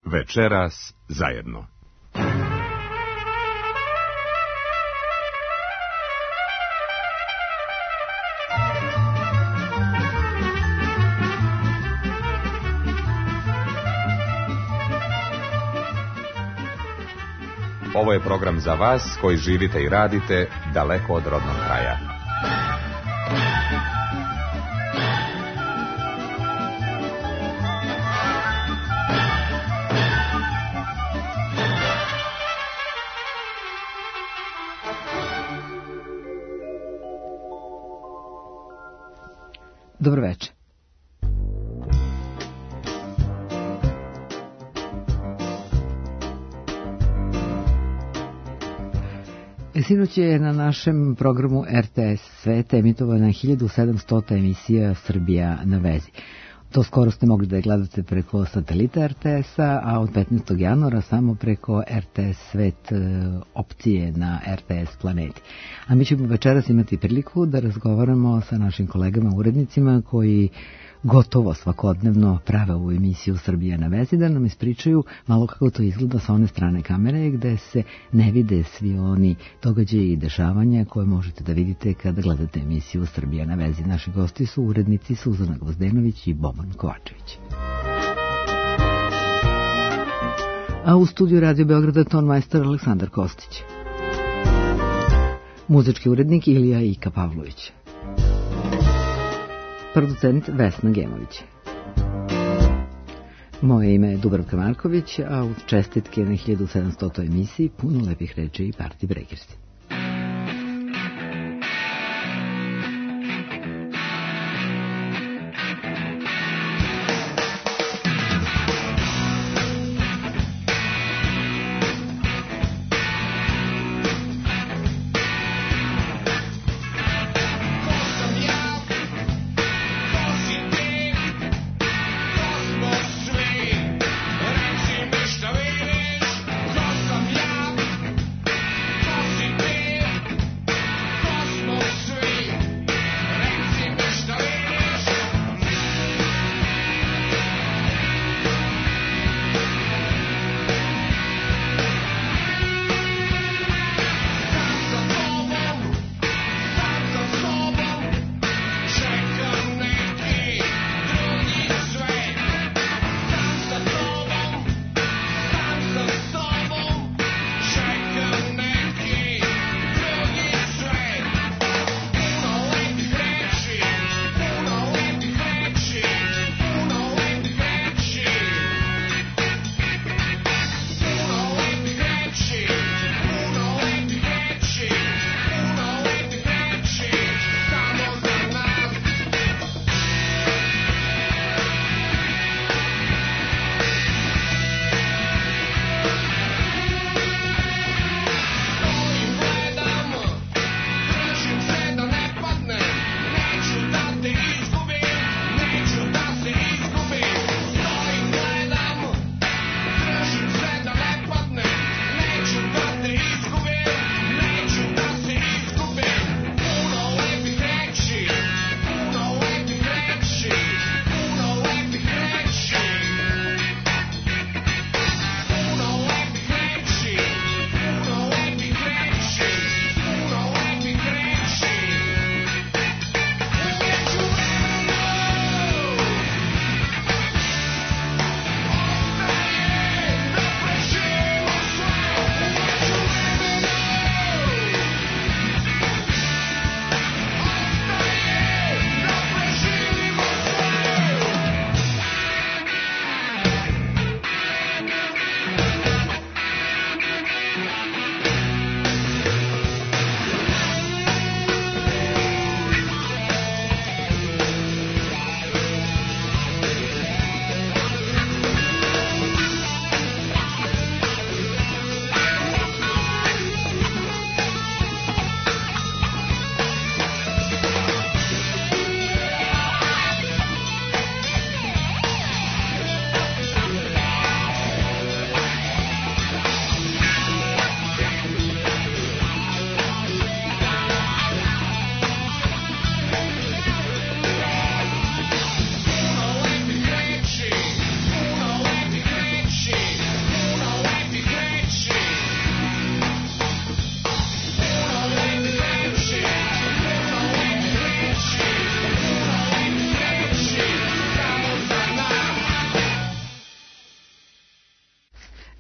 Večeras zajedno. Ovo je program za vas koji živite i radite daleko od rodnog kraja. Dobro večer. Sinoć je na našem programu RTS Svet emitovana 1700. emisija Srbija na vezi. To skoro ste mogli da je gledate preko satelita RTS-a, a od 15. januara samo preko RTS Svet opcije na RTS planeti. A mi ćemo večeras imati priliku da razgovaramo sa našim kolegama urednicima koji gotovo svakodnevno prave ovu emisiju Srbija na vezi, da nam ispričaju malo kako to izgleda sa one strane kamere gde se ne vide svi oni događaji i dešavanja koje možete da vidite kada gledate emisiju Srbija na vezi. Naši gosti su urednici Suzana Gvozdenović i Boban Kovačević. A u studiju Radio Beograda tonmajstor Aleksandar Kostić. Muzički urednik Ilija Ika Pavlović. Producent Vesna Gemović. Moje ime je Dubravka Marković, a uz čestitke na 1700. emisiji puno lepih reči i Party Breakersi. Reci mi šta vidiš, ko sam ja, ko si ti.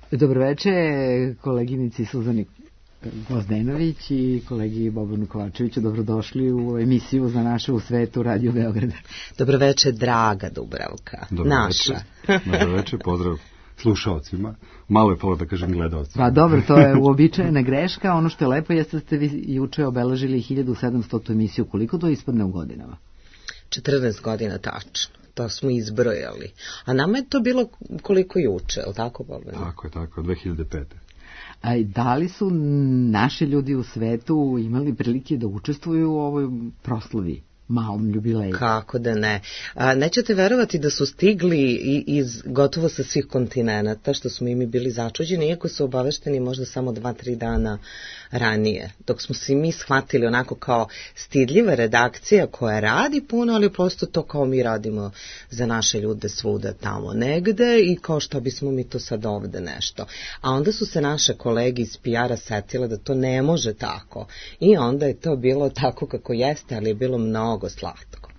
Dobroveče koleginici Suzani Gvozdenović i kolegi Bobanu Kovačeviću. Dobrodošli u emisiju Za naše u svetu Radio Beograda. Dobroveče, draga Dubravka. Naša. Dobroveče, pozdrav slušaocima. Malo je polo da kažem gledaocima. Pa dobro, to je uobičajena greška. Ono što je lepo jeste da ste vi juče obeležili 1700. emisiju. Koliko to ispadne u godinama? 14 godina tačno. To smo izbrojali. A nama je to bilo koliko juče, je li tako, Boban? Tako, 2005. A da li su naši ljudi u svetu imali prilike da učestvuju u ovoj proslavi, malom jubileju? Kako da ne. Nećete verovati da su stigli iz gotovo sa svih kontinenta, što smo i mi bili začuđeni, iako su obavešteni možda samo 2-3 dana ranije. Dok smo se mi shvatili onako kao stidljiva redakcija koja radi puno, ali prosto to kao mi radimo za naše ljude svuda tamo negde i kao što bismo mi to sad ovde nešto. A onda su se naše kolege iz PR-a setile da to ne može tako. I onda je to bilo tako kako jeste, ali je bilo mnogo slatko.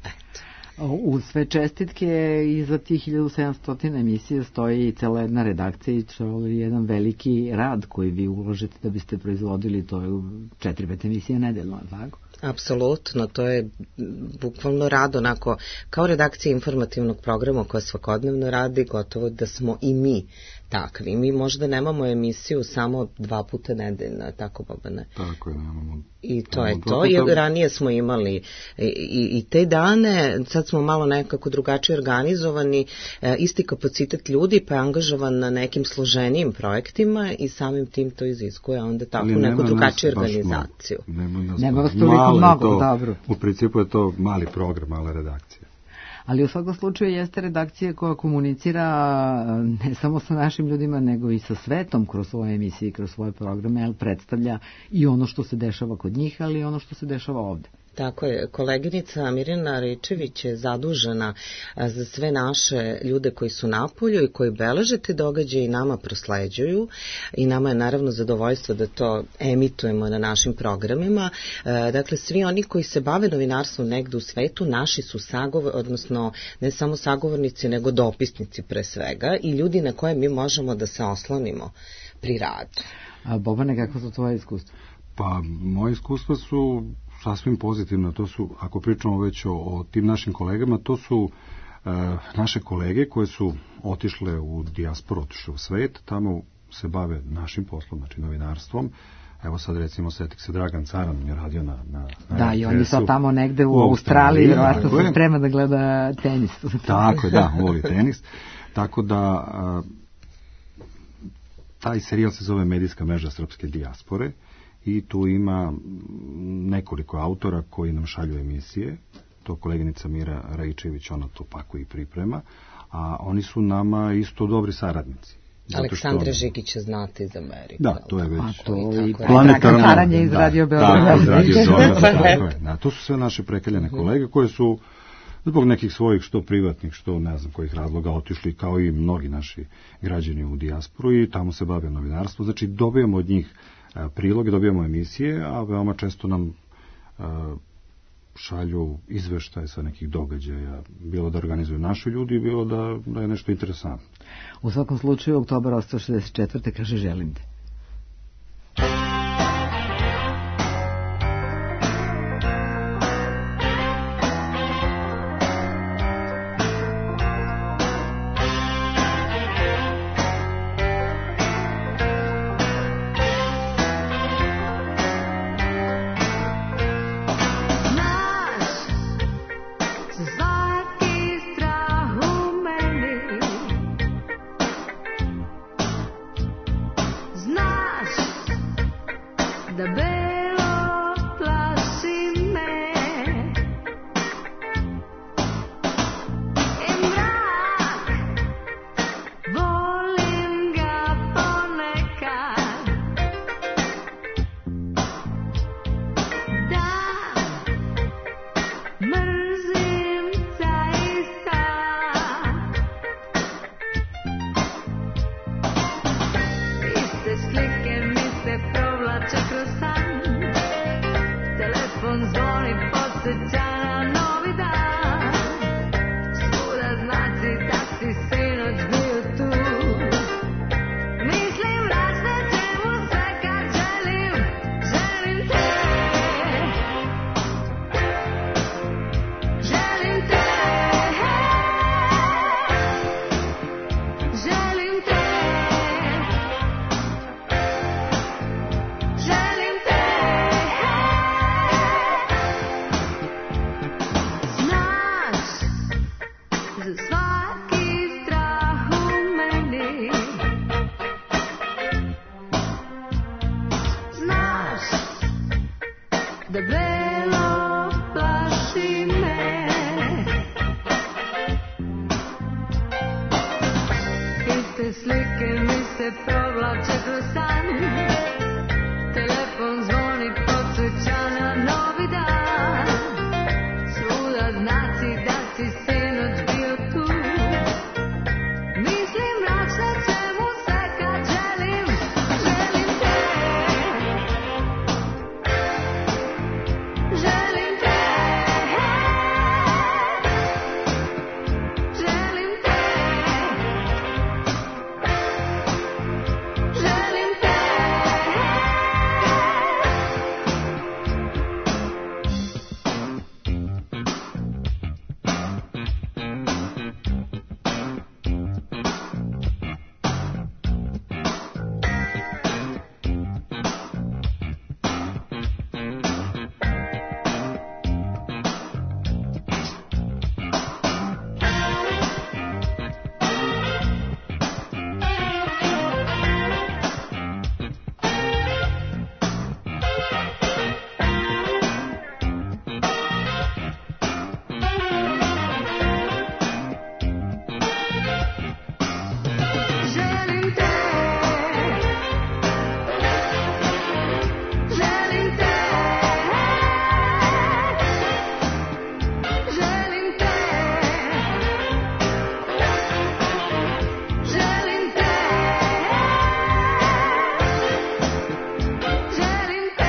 U sve čestitke iza tih 1700 emisija stoji cela jedna redakcija i to je jedan veliki rad koji vi uložite da biste proizvodili, to je 4-5 emisija nedeljno, tako? Apsolutno, to je bukvalno rad onako kao redakcija informativnog programa koja svakodnevno radi, gotovo da smo i mi takvi. Mi možda nemamo emisiju samo 2 puta nedeljno, tako Bobane? Tako je, nemamo. I to je to, i ranije smo imali i te dane, sad smo malo nekako drugačije organizovani, isti kapacitet ljudi pa je angažovan na nekim složenijim projektima i samim tim to iziskuje onda tako neku drugačiju organizaciju. Nema vas toliko mnogo, dobro. U principu je to mali program, mala redakcija. Ali u svakom slučaju jeste redakcija koja komunicira ne samo sa našim ljudima, nego i sa svetom kroz svoje emisije i kroz svoje programe, jer predstavlja i ono što se dešava kod njih, ali i ono što se dešava ovde. Tako je, koleginica Mirjana Ričević je zadužena za sve naše ljude koji su napolju i koji beleže te događaje i nama prosleđuju i nama je naravno zadovoljstvo da to emitujemo na našim programima. Dakle, svi oni koji se bave novinarstvom negde u svetu, naši su odnosno ne samo sagovornici, nego dopisnici pre svega i ljudi na koje mi možemo da se oslonimo pri radu. A Bobane, kako su tvoje iskustva? Pa, moje iskustva su sasvim pozitivno. To su, ako pričamo već o tim našim kolegama, to su naše kolege koje su otišle u dijasporu, otišle u svet, tamo se bave našim poslom, znači novinarstvom. Evo sad recimo setih se Dragan Caran, on je radio na da, i on je sad tamo negde u Australiji, vjerovatno se sprema da gleda tenis. Tako je, da, voli tenis. Tako da taj serijal se zove Medijska mreža srpske dijaspore i tu ima nekoliko autora koji nam šalju emisije. To koleginica Mira Raičević, ona to pakuje i priprema, a oni su nama isto dobri saradnici. Aleksandra Žigića znate iz Amerike. Da, to je već planetarno saranje iz Radio Beograda. To su sve naše prekaljene kolege koje su zbog nekih svojih što privatnih, što ne znam kojih razloga otišli kao i mnogi naši građani u dijasporu i tamo se bave novinarstvo. Znači dobijamo od njih priloge, dobijamo emisije, a veoma često nam šalju izveštaje sa nekih događaja, bilo da organizuju naši ljudi, bilo da je nešto interesantno. U svakom slučaju, oktobar 1964. kaže želim te. Znaj se provlače kroz san. Telefon zvoni, podsjeća na novi dan. Svuda znaci da si sinoć bio tu. Mislim mračna čemu se kad želim, želim te. Želim te. Želim te. Želim te. Želim te. Želim te. Želim te. Želim te. Želim te. Želim te.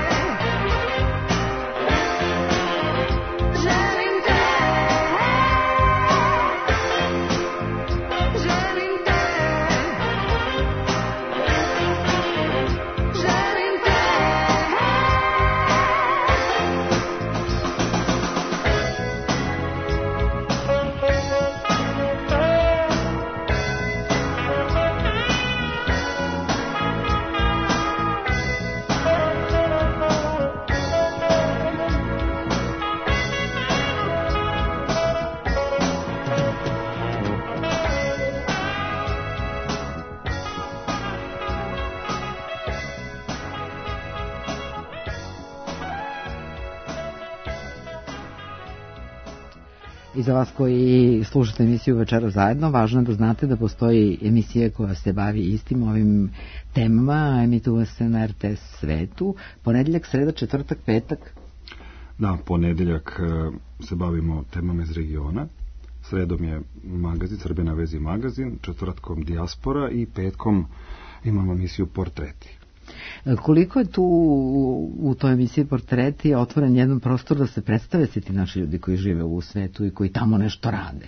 Želim te. Želim te. I za vas koji slušate emisiju Večeras zajedno, važno je da znate da postoji emisija koja se bavi istim ovim temama, emituje se na RTS Svetu, ponedeljak, sreda, četvrtak, petak. Da, ponedeljak se bavimo temama iz regiona, sredom je magazin, Srbija na vezi magazin, četvrtkom Dijaspora i petkom imamo emisiju Portreti. Koliko je tu u toj emisiji Portreti otvoren jedan prostor da se predstave svi ti naši ljudi koji žive u svetu i koji tamo nešto rade?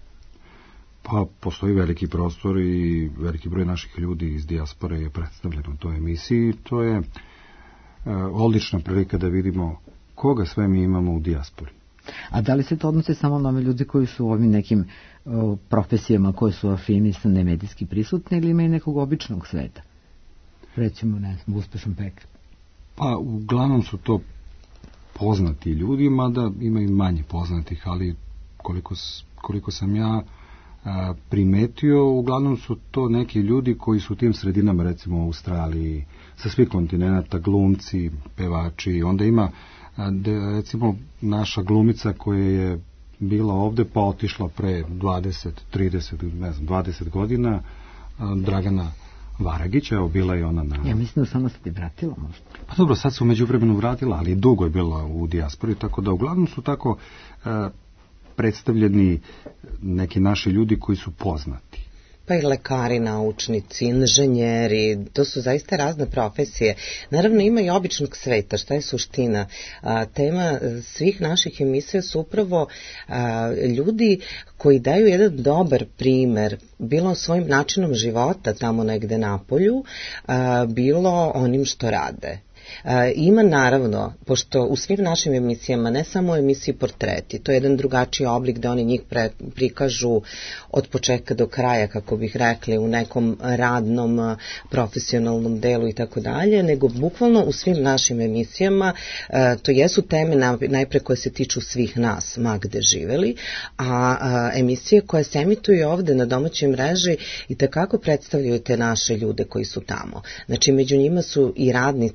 Pa postoji veliki prostor i veliki broj naših ljudi iz dijaspore je predstavljen u toj emisiji. To je odlična prilika da vidimo koga sve mi imamo u dijaspori. A da li se to odnosi samo na ove ljudi koji su u ovim nekim profesijama koje su afirmisane medijski prisutne ili ima i nekog običnog sveta? Recimo, ne znam, uspešan pekar. Pa, uglavnom su to poznati ljudi, mada ima i manje poznatih, ali koliko sam ja primetio, uglavnom su to neki ljudi koji su u tim sredinama, recimo u Australiji, sa svih kontinenta, glumci, pevači, onda ima, recimo, naša glumica koja je bila ovde, pa otišla pre 20, 30, ne znam, 20 godina, Dragana Varagić, evo bila je ona na... Ja mislim da sama se ti vratila možda. Pa dobro, sad se umeđu vremenu vratila, ali dugo je bila u dijaspori, tako da uglavnom su tako predstavljeni neki naši ljudi koji su poznati. Pa i lekari, naučnici, inženjeri, to su zaista razne profesije. Naravno ima i običnog sveta, šta je suština. Tema svih naših emisija su upravo ljudi koji daju jedan dobar primer, bilo svojim načinom života tamo negde na polju, bilo onim što rade. Ima naravno, pošto u svim našim emisijama, ne samo u emisiji Portreti, to je jedan drugačiji oblik da oni njih prikažu od početka do kraja, kako bih rekli, u nekom radnom, profesionalnom delu i tako dalje, nego bukvalno u svim našim emisijama to jesu teme najpre koje se tiču svih nas, ma gde živeli, a emisije koje se emituju ovde na domaćoj mreži i takako predstavljaju te naše ljude koji su tamo. Znači, među njima su i radnici koji su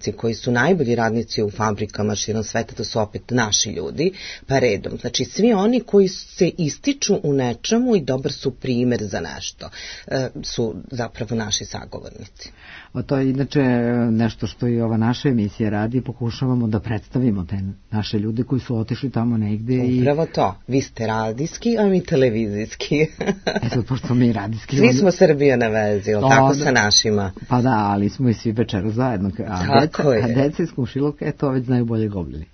su najbolji radnici u fabrikama širom sveta, to su opet naši ljudi, pa redom. Znači, svi oni koji se ističu u nečemu i dobar su primer za nešto, su zapravo naši sagovornici. To je inače nešto što i ova naša emisija radi, pokušavamo da predstavimo te naše ljude koji su otišli tamo negde. Upravo to, vi ste radijski, a mi televizijski. Sad, pošto mi radijski... Svi smo Srbija na vezi, ili tako sa našima? Pa da, ali smo i svi večera zajedno. A deca iz Komšiluka, to već znaju bolje Goblini.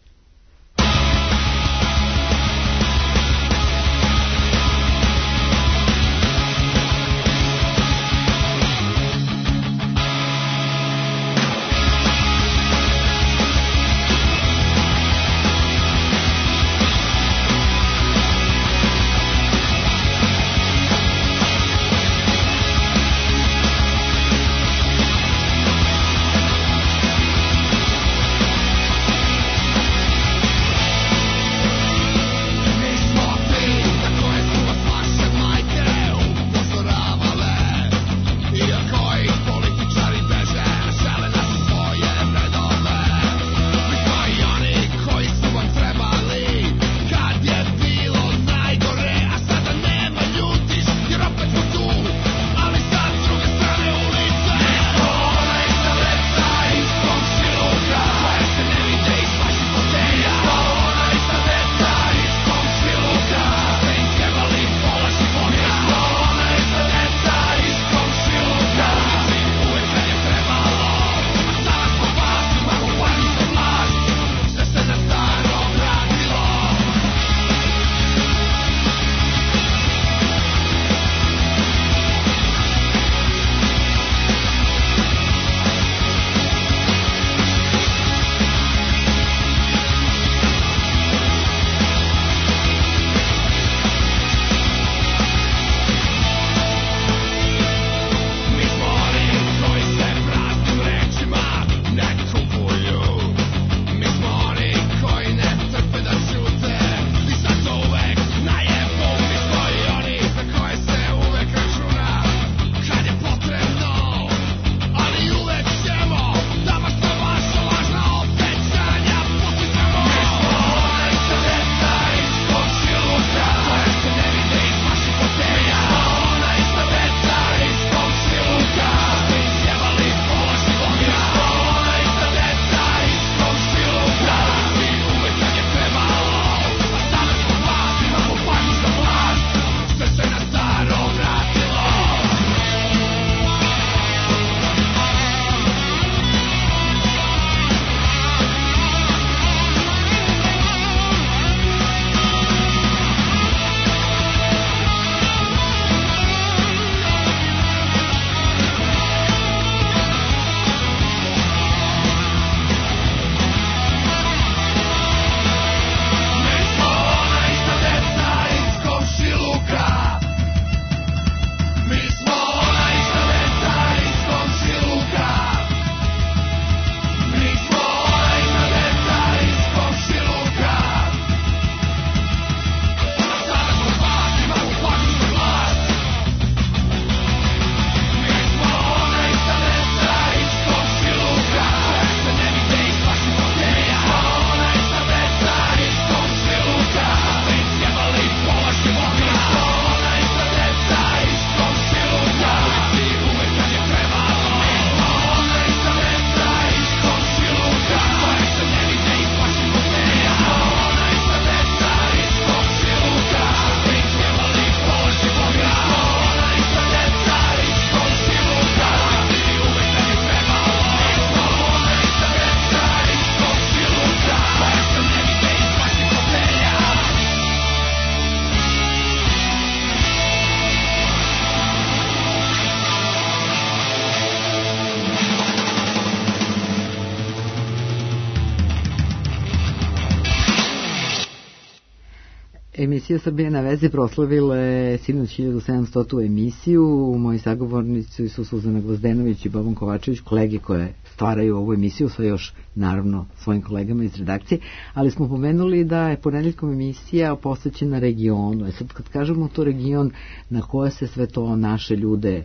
Emisija Srbija na vezi proslavila je sinoć 1700. emisiju. Moji sagovornici su Suzana Gvozdenović i Boban Kovačević, kolege koje stvaraju ovu emisiju sa još, naravno, svojim kolegama iz redakcije, ali smo pomenuli da je ponedeljkom emisija posvećena regionu. Sad kad kažemo to region, na koje se sve to naše ljude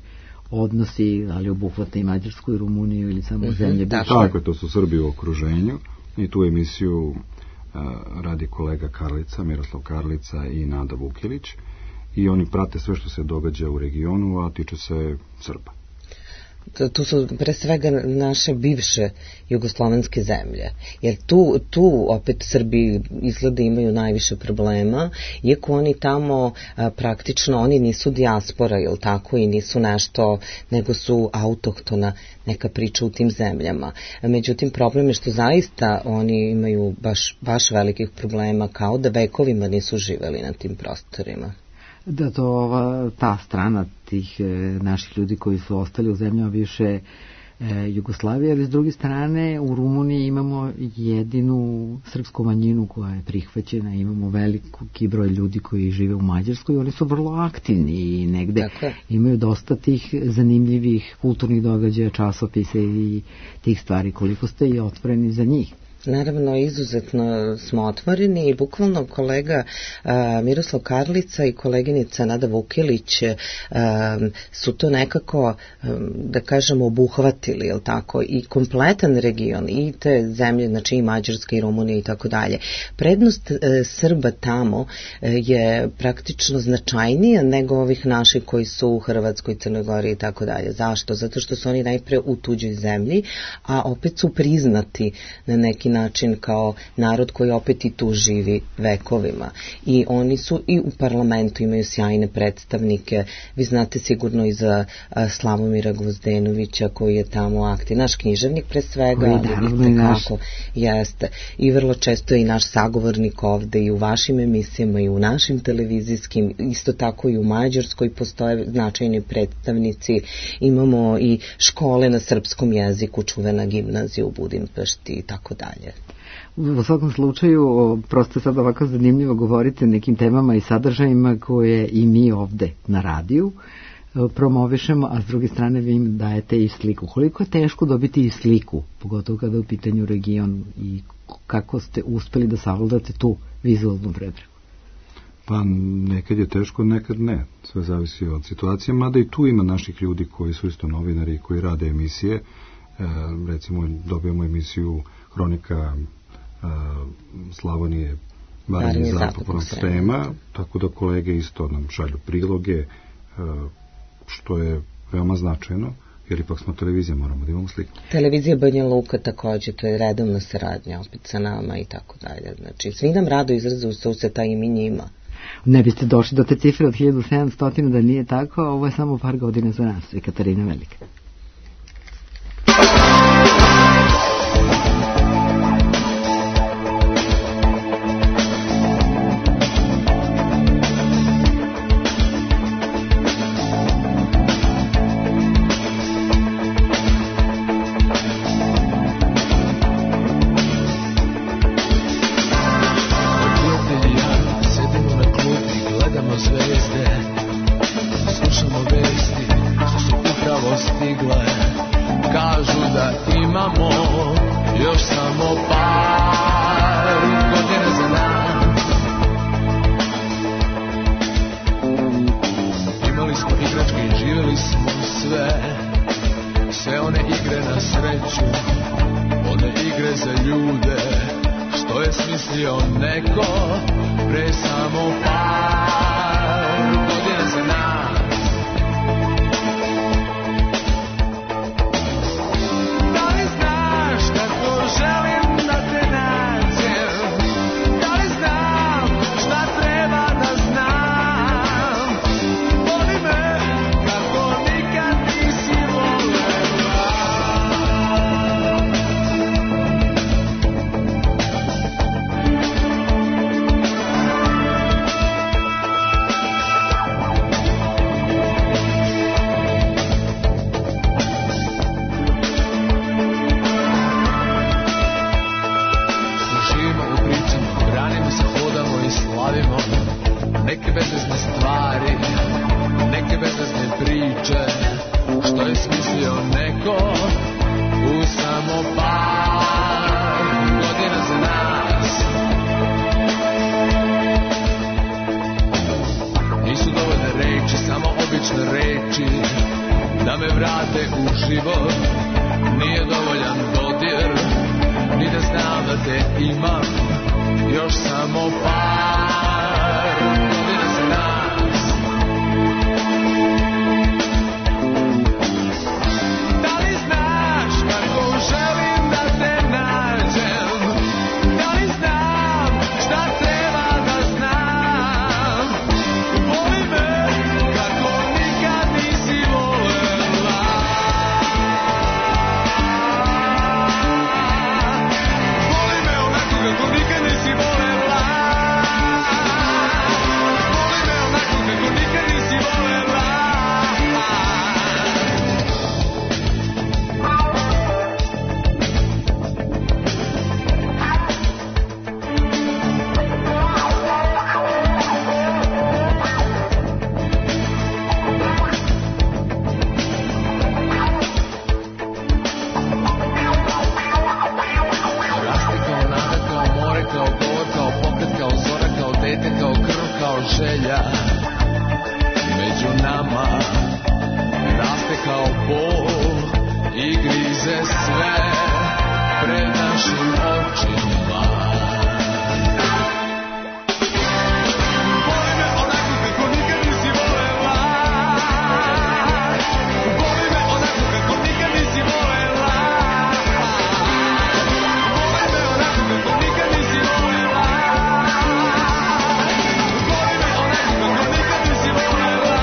odnosi, ali obuhvata i Mađarsku i Rumuniju ili samo zemlje. Tako je, to su Srbi u okruženju i tu emisiju radi kolega Karlica, Miroslav Karlica i Nada Vukilić i oni prate sve što se događa u regionu, a tiče se Srba. Tu su pre svega naše bivše jugoslovenske zemlje, jer tu opet Srbi izgleda imaju najviše problema, iako oni tamo praktično, oni nisu dijaspora, jel tako, i nisu nešto, nego su autohtona neka priča u tim zemljama. Međutim, problem je što zaista oni imaju baš velikih problema, kao da vekovima nisu živeli na tim prostorima. Da, ta strana tih naših ljudi koji su ostali u zemljama bivše Jugoslavije, ali s druge strane u Rumuniji imamo jedinu srpsku manjinu koja je prihvaćena, imamo veliki broj ljudi koji žive u Mađarskoj, oni su vrlo aktivni i negde imaju dosta tih zanimljivih kulturnih događaja, časopisa i tih stvari. Koliko ste i otvoreni za njih? Naravno, izuzetno smo otvoreni i bukvalno kolega Miroslav Karlica i koleginica Nada Vukilić su to nekako, da kažemo, obuhvatili, jel tako, i kompletan region, i te zemlje, znači i Mađarska i Rumunija i tako dalje. Prednost Srba tamo je praktično značajnija nego ovih naših koji su u Hrvatskoj, Crnoj Gori i tako dalje. Zašto? Zato što su oni najpre u tuđoj zemlji, a opet su priznati na neki način kao narod koji opet i tu živi vekovima. I oni su i u parlamentu, imaju sjajne predstavnike. Vi znate sigurno i za Slavomira Gvozdenovića koji je tamo aktiv. Naš književnik pre svega, ali vidite kako jeste. I vrlo često je i naš sagovornik ovde i u vašim emisijama i u našim televizijskim, isto tako i u Mađarskoj postoje značajni predstavnici. Imamo i škole na srpskom jeziku, čuvena gimnazija u Budimpešti i tako dalje. U svakom slučaju, prosto sad ovako zanimljivo govorite o nekim temama i sadržajima koje i mi ovde na radiju promovišemo, a s druge strane vi im dajete i sliku. Koliko je teško dobiti i sliku, pogotovo kada je u pitanju region, i kako ste uspeli da savladate tu vizualnu prepreku? Pa nekad je teško, nekad ne. Sve zavisi od situacije, mada i tu ima naših ljudi koji su isto novinari i koji rade emisije. Recimo dobijamo emisiju Hronika Slavonije, Baranje, Zapadnog Srema, tako da kolege isto nam šalju priloge, što je veoma značajno, jer ipak smo televizija, moramo da imamo sliku. Televizija Banja Luka takođe, to je redovna saradnja opet sa nama i tako dalje. Znači, svi nam rado izrazu susreta i mi njima. Ne biste došli do te cifre od 1700 da nije tako, a ovo je samo par godina za nas, i Katarina Velika. život nije dovoljan dodir, ni da znam da te imam još samo par godina za nas. Da li znaš kako želim da te nađem? Da li znam šta treba da znam? Voli me kako nikad nisi volela. Voli me onako kako nikad nisi volela. Voli me onako kako nikad nisi volela. Rasti kao nada, kao more, kao govor, kao pokret, kao zora, kao dete, kao krv, kao želja. Među nama raste kao bol i grize sve pred našim očima. Voli me onako kako nikad nisi volela. Voli me onako kako nikad nisi volela. Voli me onako kako nikad nisi volela. Voli me onako kako nikad nisi volela.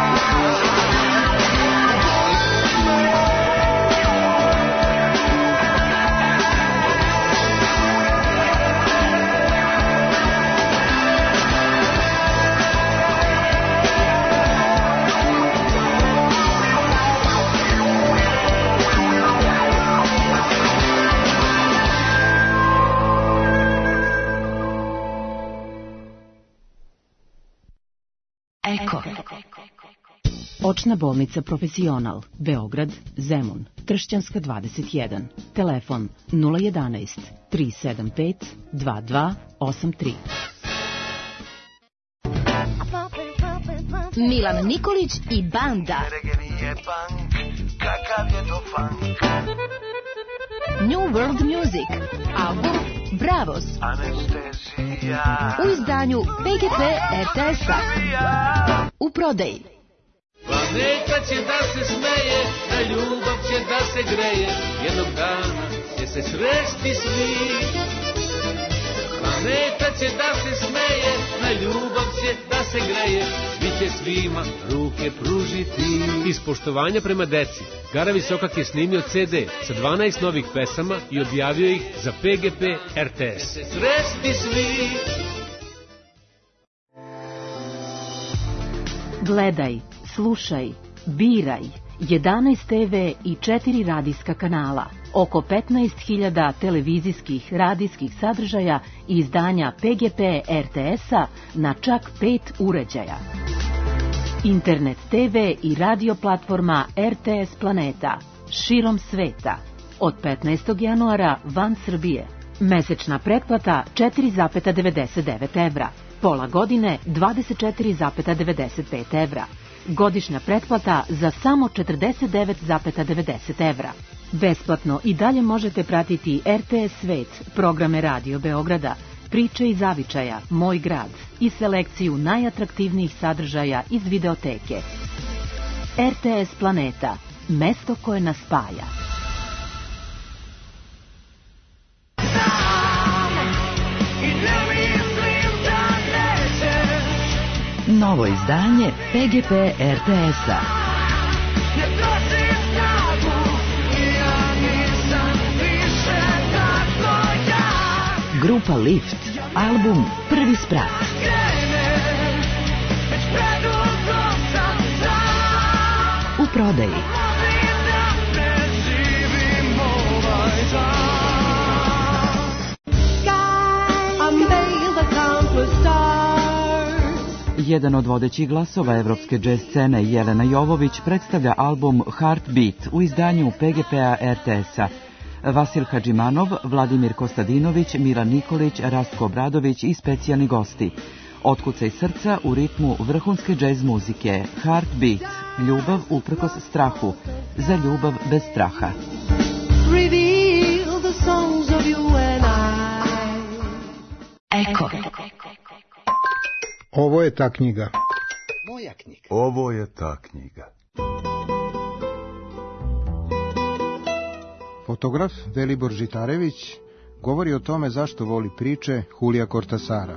Eko. Očna bolnica Profesional, Beograd, Zemun, Tršćanska 21, telefon 011 375 2283. Milan Nikolić i banda. New World Music, album Bravos, u izdanju PGP RTS-a, u prodaji. Planeta će da se smeje, na ljubav će da se greje, jednog dana će se sresti svi. Planeta će da se smeje, na ljubav će da se greje, svi će svima ruke pružiti. Iz poštovanja prema deci, Gara Visokak je snimio CD sa 12 novih pesama i objavio ih za PGP RTS. Se sresti svi. Gledaj, slušaj, biraj. 11 TV i 4 radijska kanala, oko 15.000 televizijskih, radijskih sadržaja i izdanja PGP RTS-a na čak 5 uređaja. Internet TV i radio platforma RTS Planeta, širom sveta. Od 15. januara van Srbije. Mesečna pretplata 4,99 evra. Pola godine 24,95 evra. Godišnja pretplata za samo 49,90 evra. Besplatno i dalje možete pratiti RTS Svet, programe Radio Beograda, priče iz zavičaja, Moj grad i selekciju najatraktivnijih sadržaja iz videoteke. RTS Planeta, mesto koje nas spaja. Novo izdanje PGP RTS-a. Grupa Lift, album Prvi sprat. U prodaji. Jedan od vodećih glasova evropske džez scene, Jelena Jovović, predstavlja album Heartbeat u izdanju PGP-a RTS-a. Vasil Hadžimanov, Vladimir Kostadinović, Milan Nikolić, Rastko Obradović i specijalni gosti. Otkucaj srca u ritmu vrhunske džez muzike. Heartbeat, ljubav uprkos strahu, za ljubav bez straha. Reveal the songs of you and I. Eko. Ovo je ta knjiga. Moja knjiga. Ovo je ta knjiga. Fotograf Velibor Žitarević govori o tome zašto voli priče Julija Cortasara.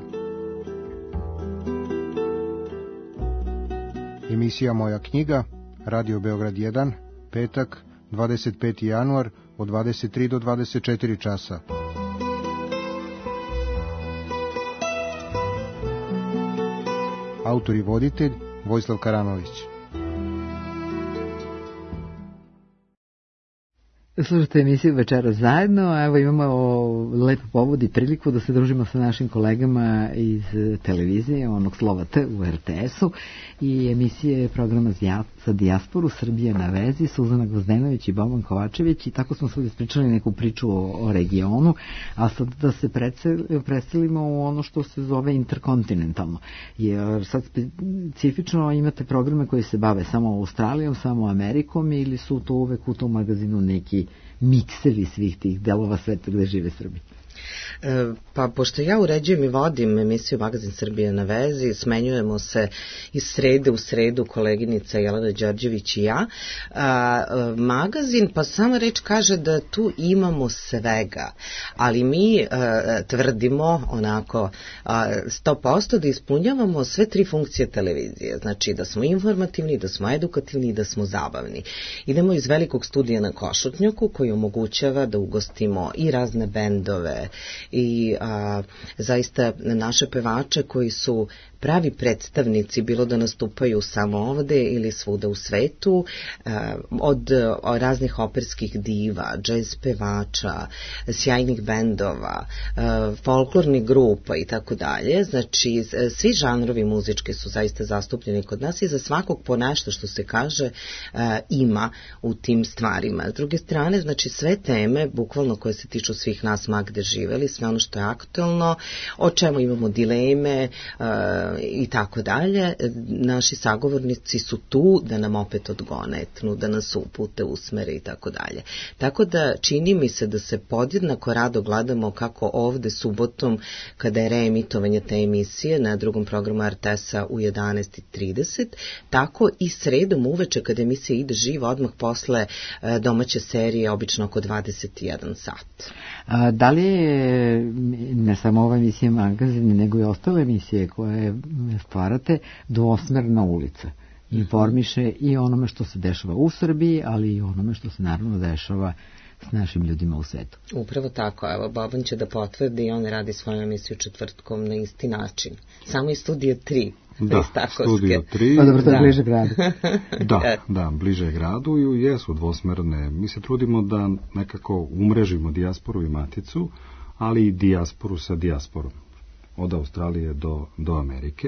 Emisija Moja knjiga, Radio Beograd 1, petak, 25. januar, od 23 do 24 časa. Autor i voditelj Vojislav Karanović. Slušajte emisiju Večeras zajedno, evo imamo lepo povod i priliku da se družimo sa našim kolegama iz televizije, onog slova T u RTS-u, i emisije programa za dijasporu Srbija na vezi, Suzana Gvozdenović i Boban Kovačević, i tako smo sad ispričali neku priču o regionu, a sad da se preselimo u ono što se zove interkontinentalno, jer sad specifično imate programe koji se bave samo Australijom, samo Amerikom, ili su to uvek u tom magazinu neki miksevi svih tih delova sveta gde žive Srbi? Pa pošto ja uređujem i vodim emisiju Magazin Srbije na vezi, smenjujemo se iz srede u sredu koleginica Jelena Đorđević i ja. Magazin, pa sama reč kaže da tu imamo svega, ali mi tvrdimo onako 100% da ispunjavamo sve tri funkcije televizije, znači da smo informativni, da smo edukativni i da smo zabavni. Idemo iz velikog studija na Košutnjaku koji omogućava da ugostimo i razne bendove i zaista naše pevače koji su pravi predstavnici, bilo da nastupaju samo ovde ili svuda u svetu, od raznih operskih diva, džez pevača, sjajnih bendova, folklornih grupa i tako dalje. Znači, svi žanrovi muzičke su zaista zastupljeni kod nas i za svakog po nešto što se kaže ima u tim stvarima. S druge strane, znači sve teme, bukvalno koje se tiču svih nas ma gde živeli, sve ono što je aktuelno, o čemu imamo dileme i tako dalje, naši sagovornici su tu da nam opet odgonetnu, da nas upute, usmere i tako dalje. Tako da čini mi se da se podjednako rado gledamo kako ovde subotom kada je reemitovanje te emisije na drugom programu RTS-a u 11:30, tako i sredom uveče kada emisija ide živa odmah posle domaće serije, obično oko 21 sat. Da li je ne samo ova emisija Magazin, nego i ostale emisije koje stvarate dvosmerna ulica? Informiše i onome što se dešava u Srbiji, ali i onome što se naravno dešava s našim ljudima u svetu. Upravo tako, evo Boban će da potvrdi i on radi svoju emisiju četvrtkom na isti način. Samo iz studija 3. Da, studio 3. Pa dobro, to je bliže gradu. Da, bliže gradu i jesu dvosmerne. Mi se trudimo da nekako umrežimo dijasporu i maticu, ali i dijasporu sa dijasporom. Od Australije do Amerike.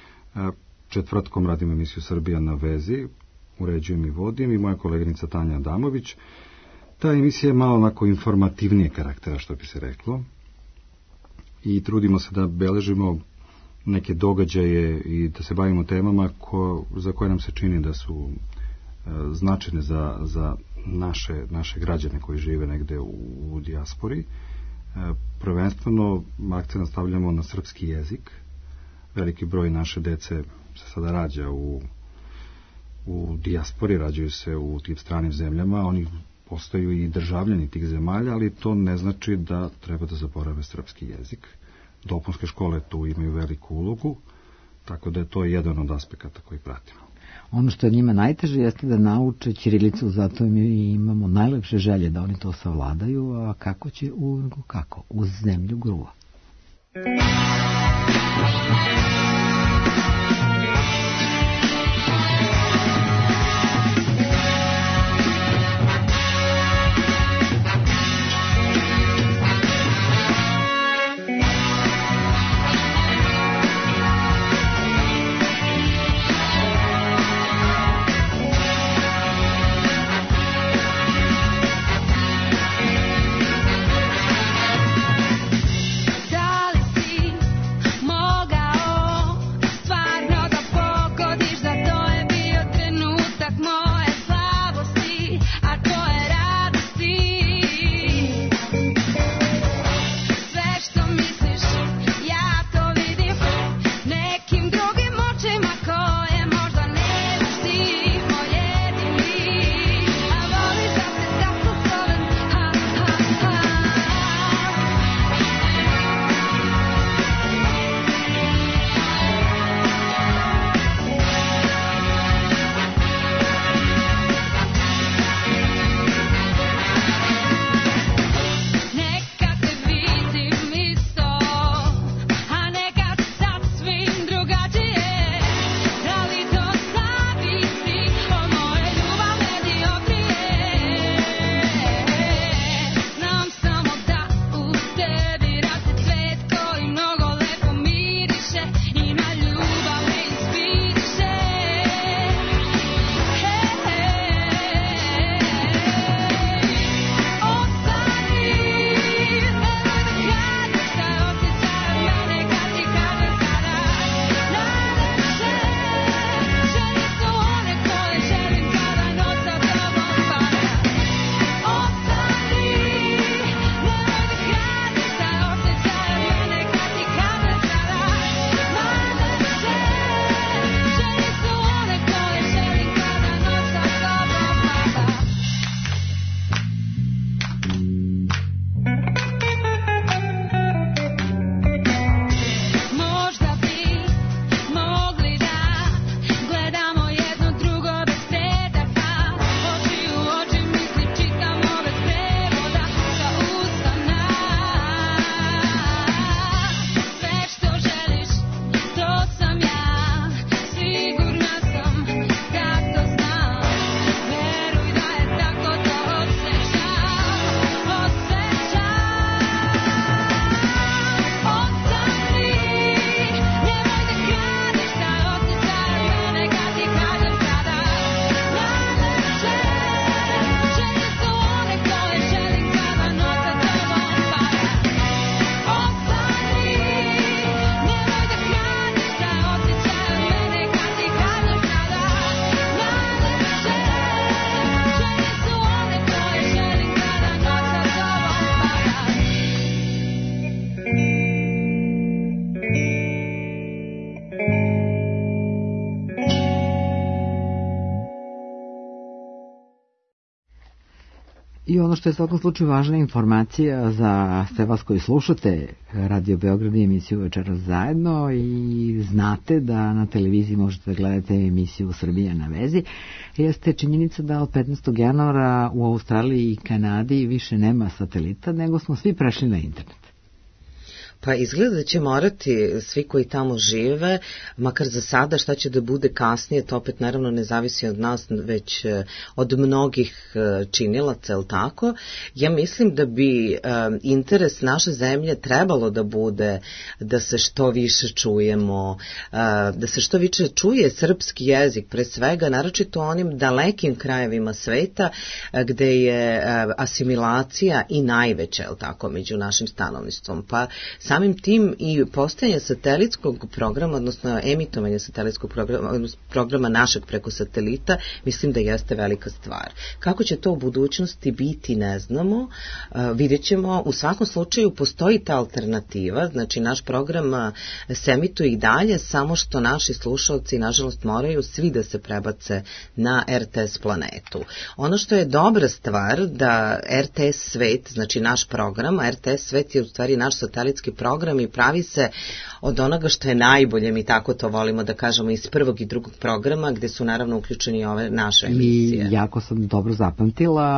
Četvrtkom radim emisiju Srbija na vezi, uređujem i vodim, i moja koleginica Tanja Adamović. Ta emisija je malo onako informativnije karaktera, što bi se reklo, i trudimo se da beležimo neke događaje i da se bavimo temama za koje nam se čini da su značajne za naše građane koji žive negde u dijaspori. Prvenstveno akcent stavljamo na srpski jezik. Veliki broj naše dece se sada rađa u dijaspori, rađaju se u tim stranim zemljama, oni postaju i državljani tih zemalja, ali to ne znači da treba da zaborave srpski jezik. Dopunske škole tu imaju veliku ulogu, tako da je to jedan od aspekata koji pratimo. Ono što je njima najteže jeste da nauče ćirilicu, zato mi imamo najlepše želje da oni to savladaju, a kako će u zemlju gruva. Da li si mogao I ono što je svakom slučaju važna informacija za sve vas koji slušate Radio Beograd i emisiju Večeras zajedno i znate da na televiziji možete gledati emisiju Srbija na vezi, jeste činjenica da od 15. januara u Australiji i Kanadi više nema satelita, nego smo svi prešli na internet. Pa izgleda da će morati svi koji tamo žive, makar za sada, šta će da bude kasnije, to opet naravno ne zavisi od nas, već od mnogih činilaca, je li tako? Ja mislim da bi interes naše zemlje trebalo da bude da se što više čujemo, da se što više čuje srpski jezik, pre svega, naročito onim dalekim krajevima sveta, gde je asimilacija i najveća, je li tako, među našim stanovništvom. Pa samim tim i postojanje satelitskog programa, odnosno emitovanje satelitskog programa našeg preko satelita, mislim da jeste velika stvar. Kako će to u budućnosti biti, ne znamo. Vidjet ćemo, u svakom slučaju postoji ta alternativa, znači naš program se emituje i dalje, samo što naši slušalci, nažalost, moraju svi da se prebace na RTS planetu. Ono što je dobra stvar, da RTS svet, znači naš program, RTS svet je u stvari naš satelitski program i pravi se od onoga što je najbolje, mi tako to volimo da kažemo, iz prvog i drugog programa, gde su naravno uključeni ove naše emisije. I jako sam dobro zapamtila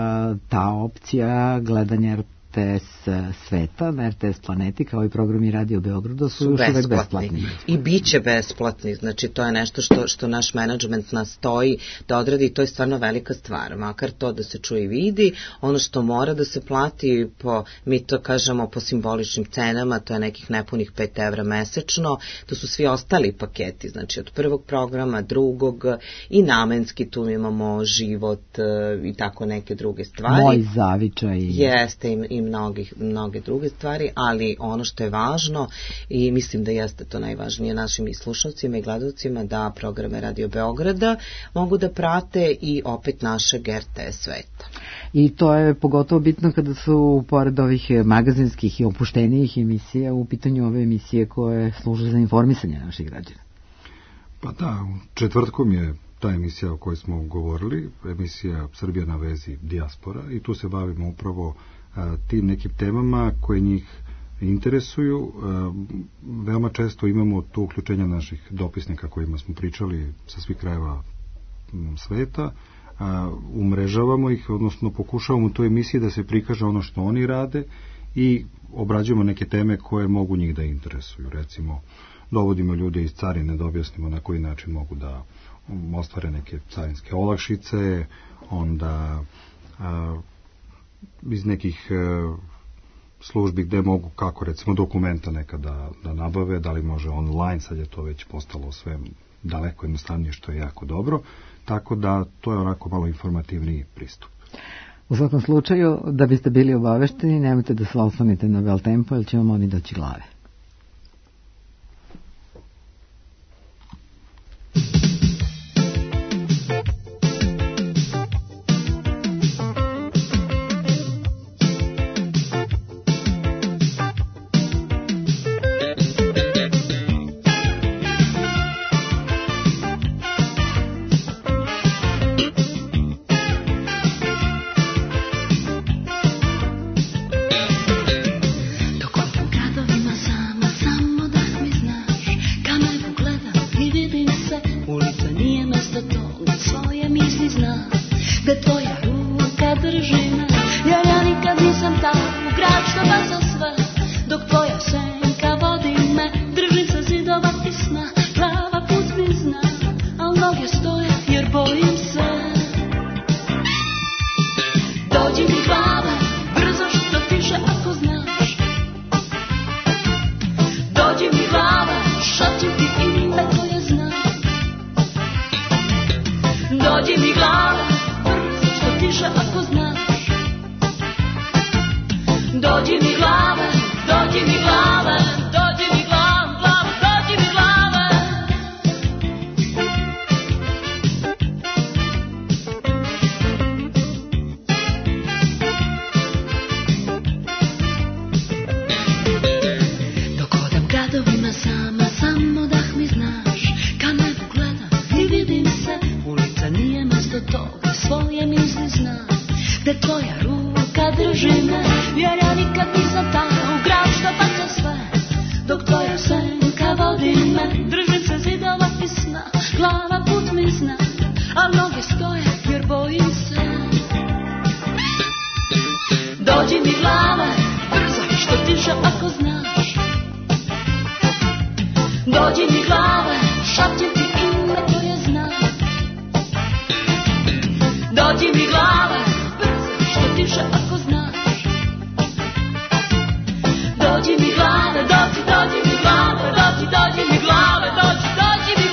ta opcija gledanja RTS sveta, na RTS planeti, kao i programi Radio Beograda su još uvek besplatni. I bit će besplatni, znači to je nešto što naš menadžment nastoji da odradi, to je stvarno velika stvar, makar to da se čuje i vidi, ono što mora da se plati, mi to kažemo po simboličnim cenama, to je nekih nepunih 5 evra mesečno, to su svi ostali paketi, znači od prvog programa, drugog i namenski, tu imamo život i tako neke druge stvari. Moj zavičaj. Jeste i mnoge druge stvari, ali ono što je važno i mislim da jeste to najvažnije našim i slušalcima i gledalcima, da programe Radio Beograda mogu da prate i opet našeg RTS sveta. I to je pogotovo bitno kada su pored ovih magazinskih i opuštenijih emisija u pitanju ove emisije koje služe za informisanje naših građana. Pa da, četvrtkom je ta emisija o kojoj smo govorili, emisija Srbija na vezi dijaspora, i tu se bavimo upravo tim nekim temama koje njih interesuju. Veoma često imamo tu uključenja naših dopisnika kojima smo pričali sa svih krajeva sveta, umrežavamo ih, odnosno pokušavamo u toj emisiji da se prikaže ono što oni rade i obrađujemo neke teme koje mogu njih da interesuju. Recimo, dovodimo ljude iz carine da objasnimo na koji način mogu da ostvare neke carinske olakšice, onda iz nekih službi gde mogu, kako recimo dokumenta nekada da nabave, da li može online, sad je to već postalo sve daleko jednostavnije, što je jako dobro, tako da to je onako malo informativniji pristup. U svakom slučaju, da biste bili obavešteni, nemojte da se oslonite na Bel Tempo, jer će vam oni doći glave. Svoje misli znam, da tvoje tvoja ruka drži me, jer ja nikad nisam ta u grad što baca sve, dok tvoja senka vodi me. Držim se zidova i sna, glava put mi zna, a noge stoje jer bojim se. Dođi mi glave, brzo, što tiše ako znaš. Dođi mi glave, šapćem ti ime koje znam. Dođi mi glave, brzo, što tiše ako znaš. Dođi mi glave, dođi mi glave, dođi mi glave, dođi mi glave.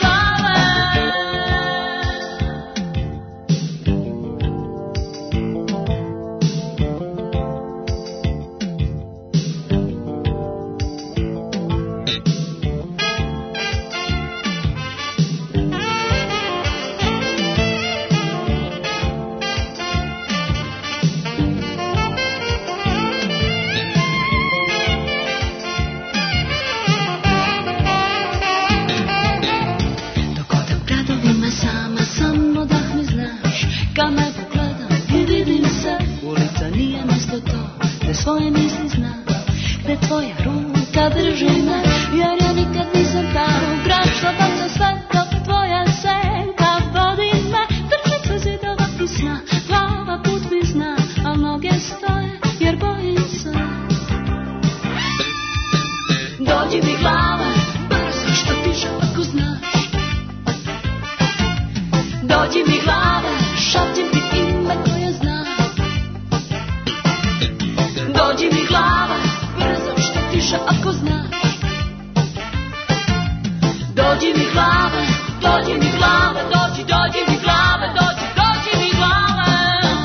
Svoje misli znam, gde tvoja ruka drži me, jer ja nikad nisam ta u grad što baca sve, dok tvoja senka vodi me. Držim se zidova i sna, glava put mi zna, a noge stoje jer bojim se. Dođi mi glave, brzo, što piše ako znaš. Dođi mi glave, šapćem ti ime koje znam. Dođi mi glave, brzo, što tiše ako znaš. Dođi mi glave, dođi mi glave, dođi mi glave, dođi mi glave.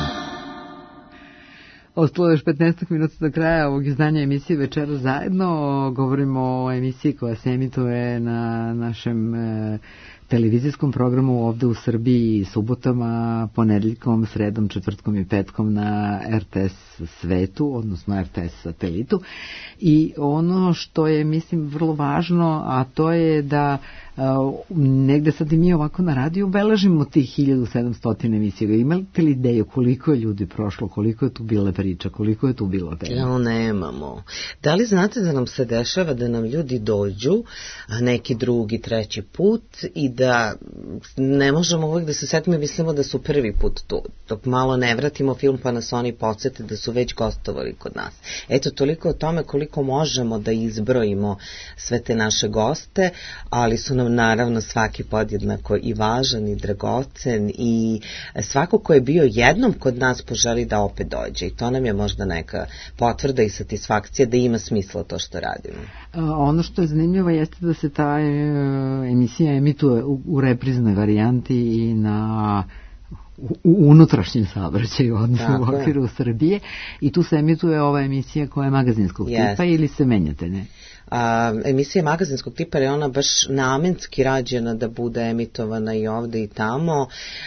Ostalo još 15 minuta do kraja ovog izdanja emisije Večera zajedno. Govorimo o emisiji koja se emituje na našem televizijskom programu ovde u Srbiji subotama, ponedeljkom, sredom, četvrtkom i petkom na RTS svetu, odnosno RTS satelitu. I ono što je, mislim, vrlo važno, a to je da negde sad i mi ovako na radiju beležimo tih 1700 emisija. Imate li ideju koliko je ljudi prošlo, koliko je tu bila priča, koliko je tu bilo tema? Ja, nemamo. Da li znate da nam se dešava da nam ljudi dođu neki drugi, treći put i da ne možemo uvijek da se setimo i mislimo da su prvi put tu. Dok malo ne vratimo film pa nas oni podsjete da su već gostovali kod nas. Eto, toliko o tome koliko možemo da izbrojimo sve te naše goste, ali su nam naravno svaki podjednako i važan i dragocen i svako ko je bio jednom kod nas poželi da opet dođe i to nam je možda neka potvrda i satisfakcija da ima smisla to što radimo. Ono što je zanimljivo jeste da se ta emisija emituje u repriznoj varijanti i na u unutrašnjem saobraćaju, odnosno u okviru Srbije, i tu se emituje ova emisija koja je magazinskog tipa ili se menjate, ne? Emisija magazinskog tipa je ona baš namenski rađena da bude emitovana i ovde i tamo,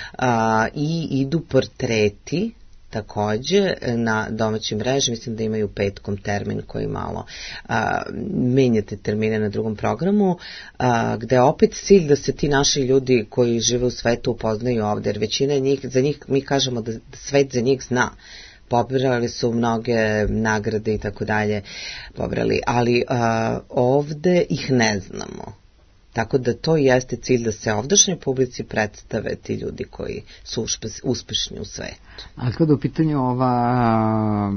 i idu portreti takođe na domaćoj mreži, mislim da imaju petkom termin koji malo menjate termine na drugom programu, gde je opet cilj da se ti naši ljudi koji žive u svetu upoznaju ovde, jer većina njih, za njih mi kažemo da svet za njih zna. Pobrali su mnoge nagrade i tako dalje, ali ovde ih ne znamo. Tako da to jeste cilj, da se ovdašnjoj publici predstave ti ljudi koji su uspešni u svetu. A kada u pitanju ova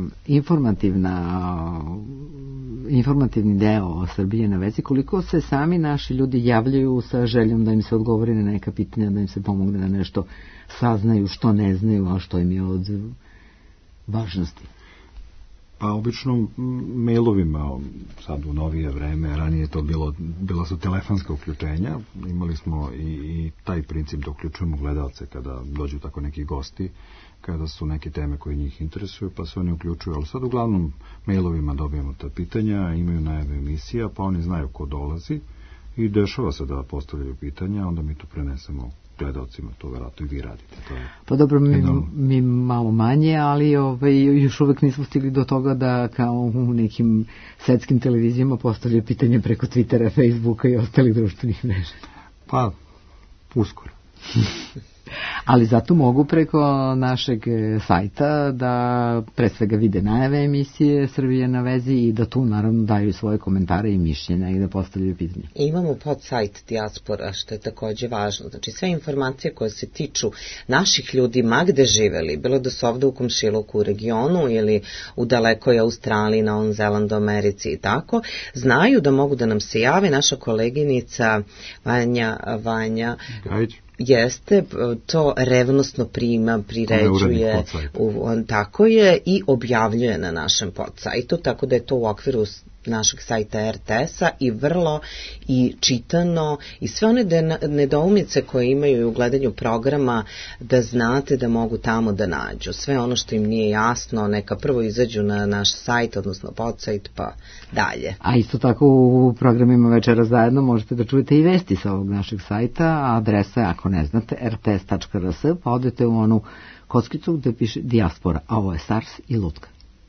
informativni deo Srbije na vezi, koliko se sami naši ljudi javljaju sa željom da im se odgovori na neka pitanja, da im se pomogne da nešto saznaju, što ne znaju, a što im je od važnosti? Pa obično mailovima, sad u novije vreme, ranije to bila su telefonska uključenja, imali smo i taj princip da uključujemo gledalce kada dođu tako neki gosti, kada su neke teme koje njih interesuju, pa se oni uključuju, ali sad uglavnom mailovima dobijemo ta pitanja, imaju najave emisija, pa oni znaju ko dolazi i dešava se da postavljaju pitanja, onda mi to prenesemo gledalcima, to verovatno i vi radite. To je pa dobro, mi malo manje, ali još uvek nismo stigli do toga da kao u nekim svetskim televizijama postavljaju pitanje preko Twittera, Facebooka i ostalih društvenih mreža. Pa, uskoro. Ali zato mogu preko našeg sajta da pre svega vide najave emisije Srbija na vezi i da tu naravno daju svoje komentare i mišljenja i da postavljaju pitanje. Imamo podsajt Dijaspora, što je takođe važno. Znači sve informacije koje se tiču naših ljudi ma gde živeli, bilo da su ovde u komšiluku u regionu ili u dalekoj Australiji, Novom Zelandu, Americi i tako, znaju da mogu da nam se jave. Naša koleginica Vanja jeste to revnosno prima, priređuje, tako je, i objavljuje na našem podsajtu, tako da je to u okviru našeg sajta RTS-a i vrlo i čitano i sve one nedoumice koje imaju u gledanju programa, da znate da mogu tamo da nađu. Sve ono što im nije jasno, neka prvo izađu na naš sajt, odnosno podsajt, pa dalje. A isto tako u programima Večera zajedno možete da čujete i vesti sa ovog našeg sajta, a adresa je, ako ne znate, rts.rs, pa odete u onu kockicu gde piše Dijaspora, a ovo je Stars i Lutka.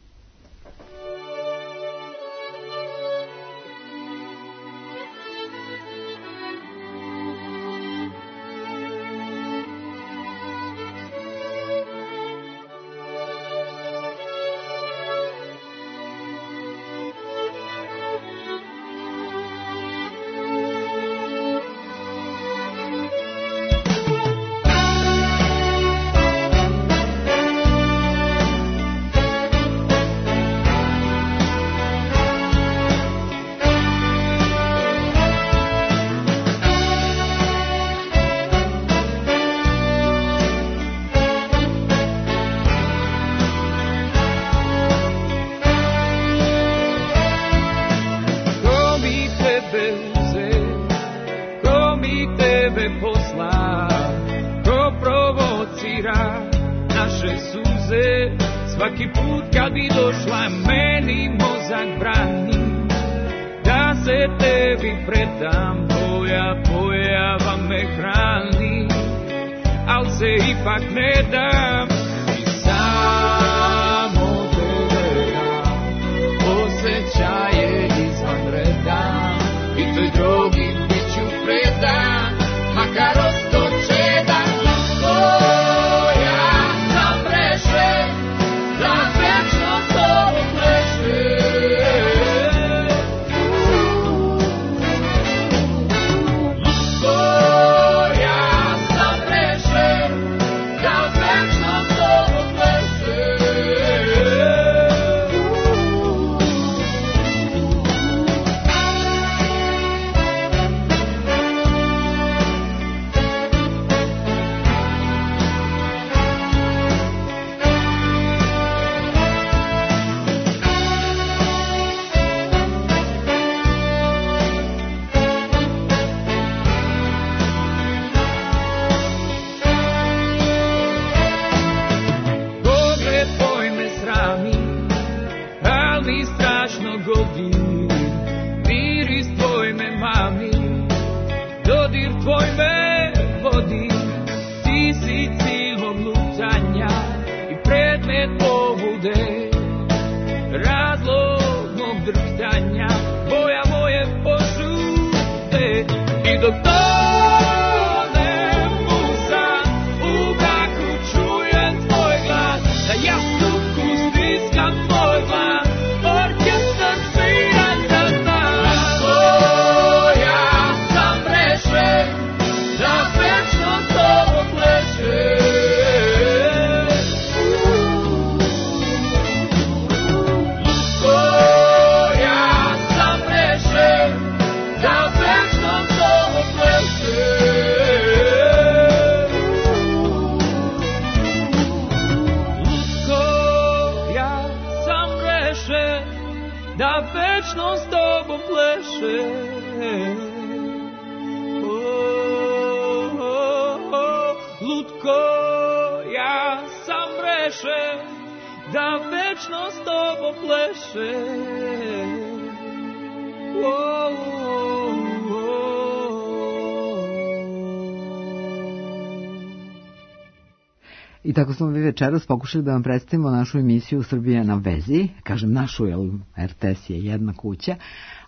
I tako smo mi večeras pokušali da vam predstavimo našu emisiju Srbija na vezi. Kažem našu, jer RTS je jedna kuća.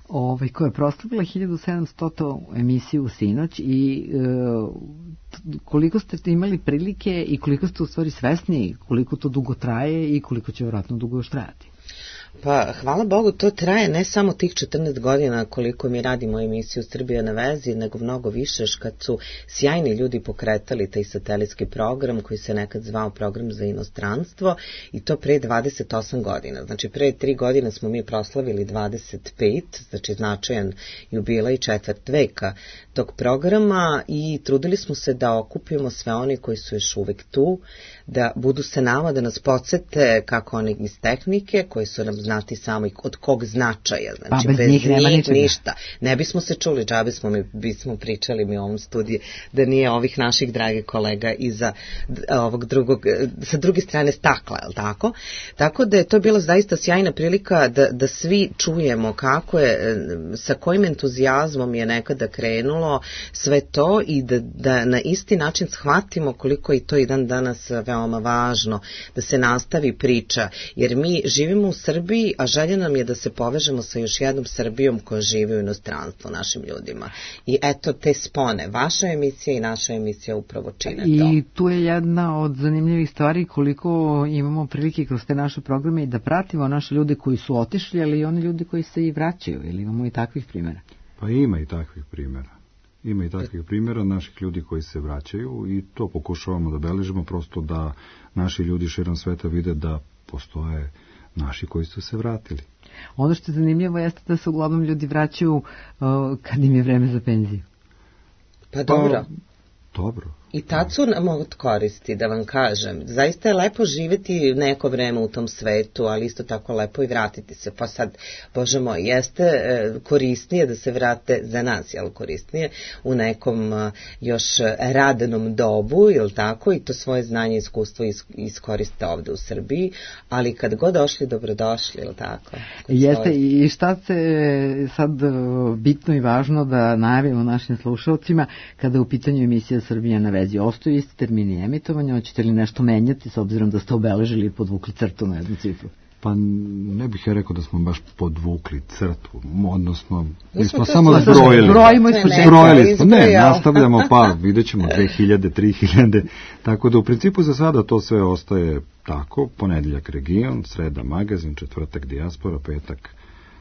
koja je proslavila 1700. emisiju sinoć i koliko ste imali prilike i koliko ste u stvari svesni koliko to dugo traje i koliko će vjerojatno dugo još trajati? Pa, hvala Bogu, to traje ne samo tih 14 godina koliko mi radimo emisiju Srbija na vezi, nego mnogo više kad su sjajni ljudi pokretali taj satelitski program koji se nekad zvao program za inostranstvo i to pre 28 godina. Znači, pre 3 godine smo mi proslavili 25, znači značajan jubilej četvrt veka tog programa i trudili smo se da okupimo sve oni koji su još uvek tu, da budu sa nama, da nas podsete kako oni iz tehnike, koji su nam znati samo i od kog značaja, znači pa, bez njih nema ništa. Ne bismo se čuli, džabe bismo pričali mi u ovom studiju, da nije ovih naših dragih kolega iza ovog drugog, sa druge strane stakla, je li tako? Tako da je to bila zaista sjajna prilika da svi čujemo kako je, sa kojim entuzijazmom je nekada krenulo sve to i da na isti način shvatimo koliko je to i dan danas veoma važno, da se nastavi priča, jer mi živimo u Srbiji, a želja nam je da se povežemo sa još jednom Srbijom koja živi u inostranstvu, našim ljudima. I eto te spone, vaša emisija i naša emisija upravo čine to. I tu je jedna od zanimljivih stvari koliko imamo prilike kroz te naše programe i da pratimo naše ljude koji su otišli, ali i oni ljudi koji se i vraćaju, ili imamo i takvih primjera? Pa ima i takvih primjera. Ima i takvih primjera naših ljudi koji se vraćaju i to pokušavamo da beležimo, prosto da naši ljudi širom sveta vide da postoje naši koji su se vratili. Ono što je zanimljivo jeste da se uglavnom ljudi vraćaju kad im je vreme za penziju. Pa dobro. Dobro. I tad su nam od koristi, da vam kažem. Zaista je lepo živjeti neko vreme u tom svetu, ali isto tako lepo i vratiti se. Pa sad, Bože moj, jeste korisnije da se vrate za nas, jel korisnije, u nekom još radnom dobu, jel tako, i to svoje znanje i iskustvo iskoriste ovde u Srbiji, ali kad god došli, dobrodošli, jel tako? Jeste, i šta se sad bitno i važno da najavimo našim slušalcima kada je u pitanju emisija Srbija na vezi, ostaju isti termini emitovanja, hoćete li nešto menjati s obzirom da ste obeležili i podvukli crtu na jednu cifru? Pa ne bih ja rekao da smo baš podvukli crtu, odnosno mi smo samo zbrojili. Zbrojili smo, ne, nastavljamo, pa vidjet ćemo 2000, 3000, tako da u principu za sada to sve ostaje tako, ponedeljak region, sreda magazin, četvrtak dijaspora, petak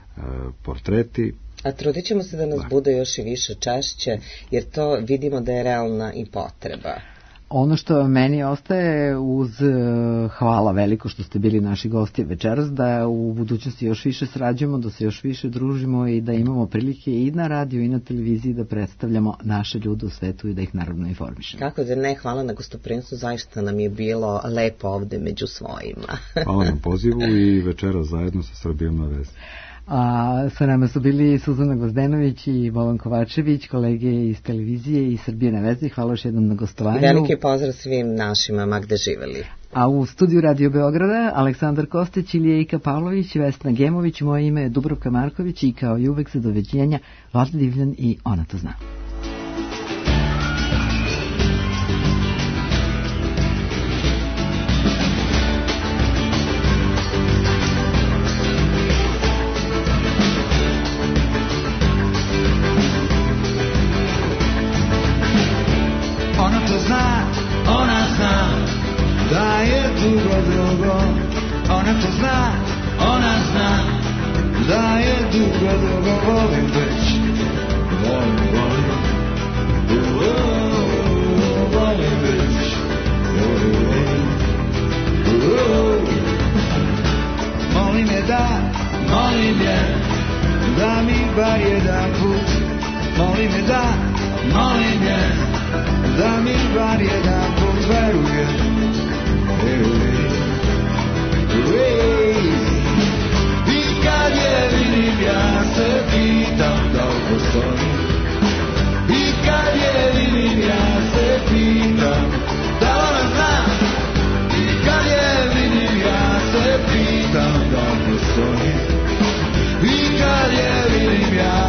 portreti. A trudit ćemo se da nas bude još i više češće, jer to vidimo da je realna i potreba. Ono što meni ostaje uz hvala veliko što ste bili naši gosti večeras, da u budućnosti još više srađujemo, da se još više družimo i da imamo prilike i na radiju i na televiziji da predstavljamo naše ljude u svetu i da ih naravno informišemo. Kako da ne, hvala na gostoprinstvu, zaista nam je bilo lepo ovde među svojima. Hvala na pozivu i večeras zajedno sa Srbijom na vezi. A sa nama su bili Suzana Gvozdenović i Boban Kovačević, kolege iz televizije i Srbije na vezi. Hvala još jednom na gostovanju. Veliki pozdrav svim našima, ma gde živeli. A u studiju Radio Beograda Aleksandar Kostić, Ilija Ika Pavlović, Vesna Gemović, moje ime je Dubrovka Marković i kao i uvek sa doveđenja Vlada Divljan i Ona to zna. I kad je vidim ja